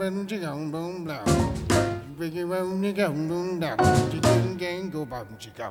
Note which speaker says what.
Speaker 1: bum chicka boom blow. You bring your own nigga boom down. Chicken gang go bum chicka.